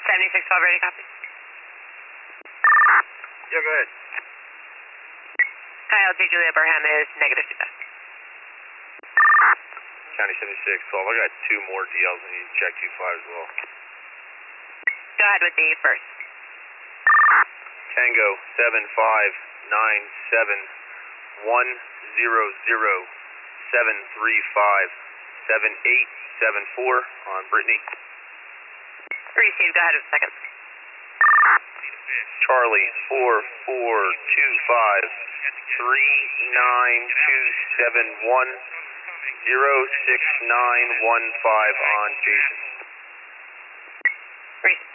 7612 ready, copy. Yeah, go ahead. Kyle J. Julia Burham is negative 2,000. County 7612, I got two more DLs I need to check 25 as well. Go ahead with the first. Tango 7597 100 735 7874 on Brittany. Received, go ahead with the second. Charlie 4425 39271 06915 on Jason. Received.